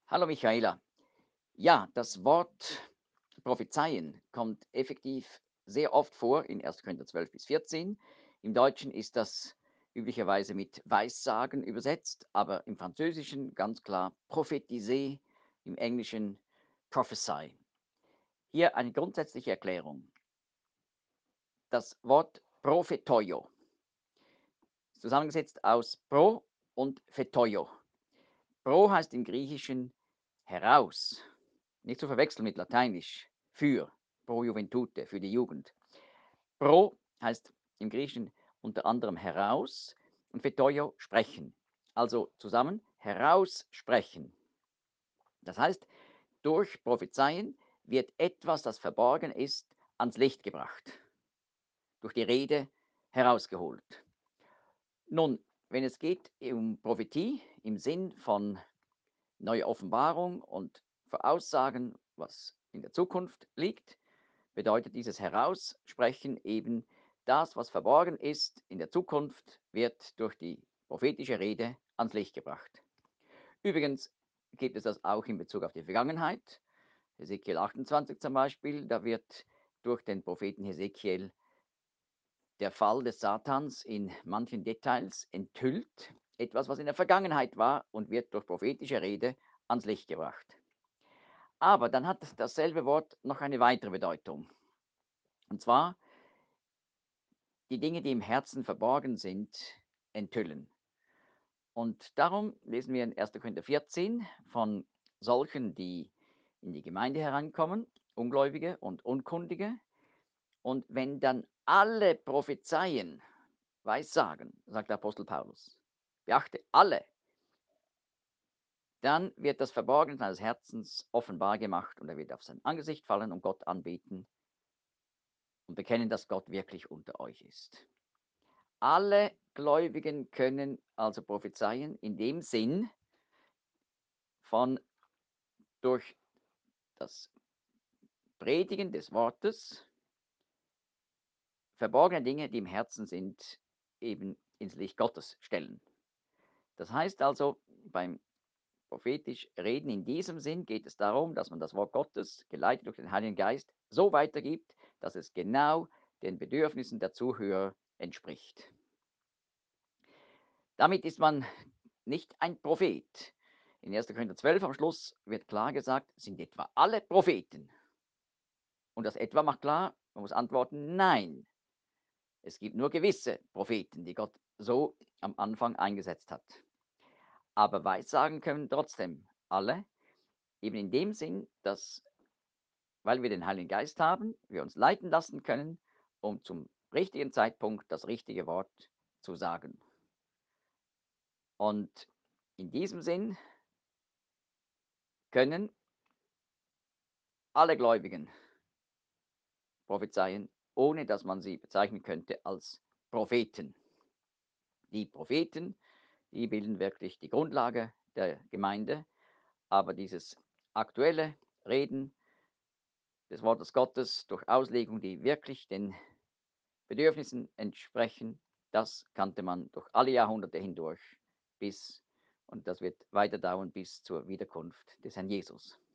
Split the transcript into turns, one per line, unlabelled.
Hallo Michaela. Ja, das Wort prophezeien kommt effektiv sehr oft vor in 1. Korinther 12 bis 14. Im Deutschen ist das üblicherweise mit Weissagen übersetzt, aber im Französischen ganz klar prophétiser, im Englischen prophesy. Hier eine grundsätzliche Erklärung. Das Wort prophetoio ist zusammengesetzt aus pro und phetoio. Pro heißt im Griechischen heraus, nicht zu verwechseln mit Lateinisch für, pro juventute, für die Jugend. Pro heißt im Griechischen unter anderem heraus und phetoio sprechen. Also zusammen heraussprechen. Das heißt, durch Prophezeien wird etwas, das verborgen ist, ans Licht gebracht, durch die Rede herausgeholt. Nun, wenn es geht um Prophetie im Sinn von neue Offenbarung und Voraussagen, was in der Zukunft liegt, bedeutet dieses Heraussprechen eben, das, was verborgen ist in der Zukunft, wird durch die prophetische Rede ans Licht gebracht. Übrigens gibt es das auch in Bezug auf die Vergangenheit. Hesekiel 28 zum Beispiel, da wird durch den Propheten Hesekiel der Fall des Satans in manchen Details enthüllt, etwas, was in der Vergangenheit war und wird durch prophetische Rede ans Licht gebracht. Aber dann hat dasselbe Wort noch eine weitere Bedeutung. Und zwar die Dinge, die im Herzen verborgen sind, enthüllen. Und darum lesen wir in 1. Korinther 14 von solchen, die in die Gemeinde hereinkommen, Ungläubige und Unkundige. Und wenn dann alle prophezeien, Weissagen, sagt der Apostel Paulus, beachte alle, dann wird das Verborgene seines Herzens offenbar gemacht und er wird auf sein Angesicht fallen und Gott anbeten und bekennen, dass Gott wirklich unter euch ist. Alle Gläubigen können also prophezeien in dem Sinn von durch das Predigen des Wortes verborgene Dinge, die im Herzen sind, eben ins Licht Gottes stellen. Das heißt also, beim prophetisch Reden in diesem Sinn geht es darum, dass man das Wort Gottes, geleitet durch den Heiligen Geist, so weitergibt, dass es genau den Bedürfnissen der Zuhörer entspricht. Damit ist man nicht ein Prophet. In 1. Korinther 12 am Schluss wird klar gesagt, sind etwa alle Propheten? Und das etwa macht klar, man muss antworten, nein. Es gibt nur gewisse Propheten, die Gott so am Anfang eingesetzt hat. Aber Weissagen können trotzdem alle, eben in dem Sinn, dass, weil wir den Heiligen Geist haben, wir uns leiten lassen können, um zum richtigen Zeitpunkt das richtige Wort zu sagen. Und in diesem Sinn können alle Gläubigen prophezeien, ohne dass man sie bezeichnen könnte als Propheten. Die Propheten, die bilden wirklich die Grundlage der Gemeinde, aber dieses aktuelle Reden des Wortes Gottes durch Auslegung, die wirklich den Bedürfnissen entsprechen, das kannte man durch alle Jahrhunderte hindurch bis, und das wird weiter dauern bis zur Wiederkunft des Herrn Jesus.